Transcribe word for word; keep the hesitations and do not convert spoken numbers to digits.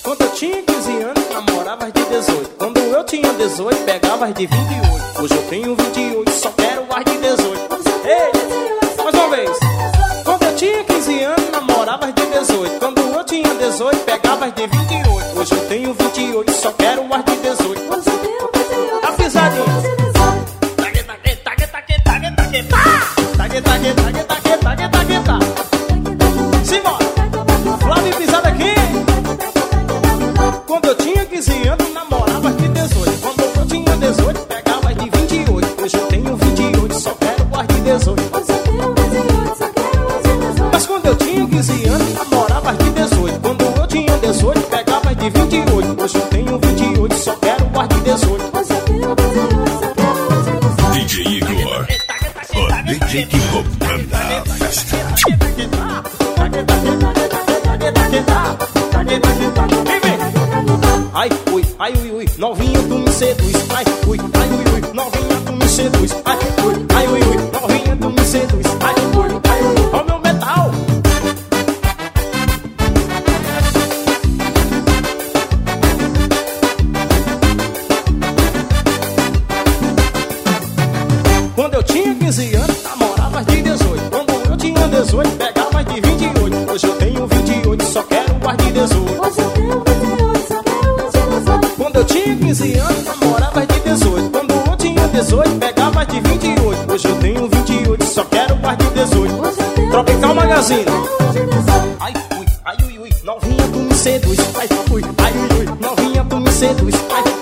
Quando eu tinha quinze anos, namorava as de dezoito. Quando eu tinha dezoito, pegava as de vinte e oito. Hoje eu tenho vinte e oito, só quero as de dezoito. Ei, mais uma vez. Quando eu tinha quinze anos, namorava as de dezoito. Quando eu tinha dezoito, pegava as de vinte e oito. Hoje eu tenho vinte e oito, só quero as de dezoito. A pisadinha. Taque, taque, taque, taque, taque, taque, tá. Taque, taque, taque, taque, taque, taque, tá. Simbora. Flávio pisada aqui. Quando eu tinha quinze anos, namorava as de dezoito. Quando eu tinha dezoito, pegava as de vinte e oito. Hoje eu tenho vinte e oito, só quero as de dezoito. Mas quando eu tinha quinze anos, namorava as de dezoito. Quando eu tinha dezoito, pegava as de vinte e oito. Hoje eu tenho vinte e oito, só quero as de dezoito. D J Igor, o D J que comanda a festa. Ai, ui, ai, ui, ui, novinha tu me seduz. Ai, ui, ai, ui, ui, novinha tu me seduz. Ai, ui, ai, ui, ui, novinha tu me seduz. Ai, ui, ai, ui, ó meu metal. Quando eu tinha quinze anos, namorava as de dezoito. Quando eu tinha dezoito, pegava as de vinte e oito. Hoje eu tenho vinte e oito, só quero as de dezoito. Hoje eu tenho vinte e oito, só quero as de dezoito. Quando eu tinha quinze anos, namorava as de dezoito. Quando eu tinha dezoito, pegava as de vinte e oito. Hoje eu tenho vinte e oito, só quero as de dezoito. Tropical Magazine. Ai, ui, ai, ui, ui, novinha tu me seduz. Ai, ui, ai, ui, ui, novinha tu me seduz. Ai,